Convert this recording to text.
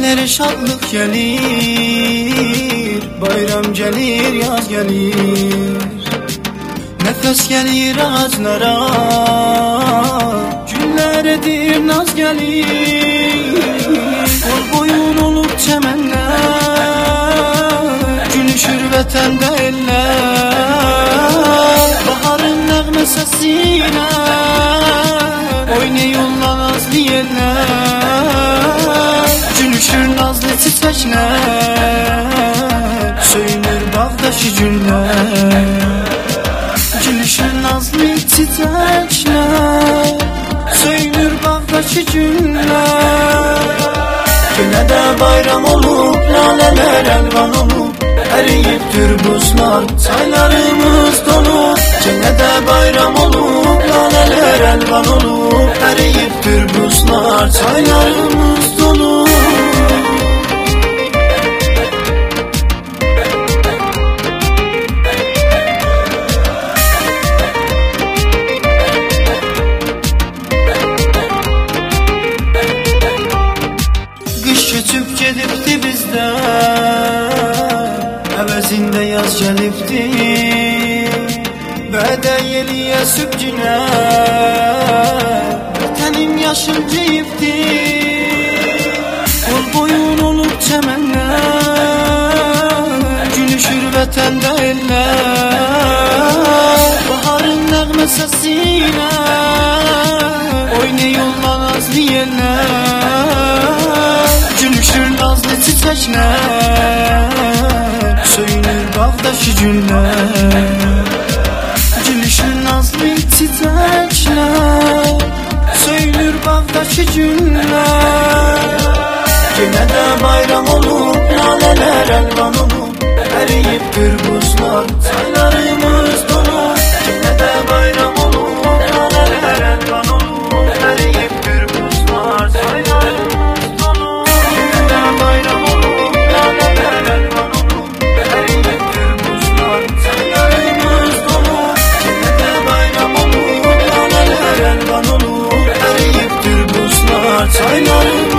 Evlere şadlık gelir, bayram gelir, yaz gelir. Nefes gelir ağaçlara, güller edir, naz gelir. Kol boyun olup çemenler, gülüşür vətəndə eller. Baharın nəğmə səsinə oynayırlar nazlı yerlər. Gülüşür nazlı çiçəklər, söyünür bağdaşı güllər. Gülüşür nazlı çiçəklər, söyünür bağdaşı güllər. Günə də bayram olub, lalələr əlvan olub, əriyibdir buzlar, çaylarımız donub. Günə də bayram olub, lalələr əlvan olub, əriyibdir buzlar, çaylarımız donub. Köçüb gedibdi bizdən, əvəzində yaz gəlibdi. Bədə yeliyə sübcünə, vətənim yaşıncıyıbdi. Qol boyun olub çəmənlər, gülüşür vətəndə eller. Baharın nəğmə səsinə oynayırlar nazlı yerlər. Gülüşür nazlı çiçəklər, söyünür bağdaşı güllər. Gülüşür nazlı çiçəklər, söyünür bağdaşı güllər. Yenə də bayram olub, lalələr əlvan olub, əriyibdir buzlar, çaylarımız donub. Yenə də bayram olub, lalələr əlvan olub, əriyibdir buzlar, çaylarımız donub. Yenə də bayram olub, lalələr əlvan olub, əriyibdir buzlar, çaylarımız donub. Yenə də bayram olub, lalələr əlvan olub, əriyibdir buzlar, çaylarımız donub.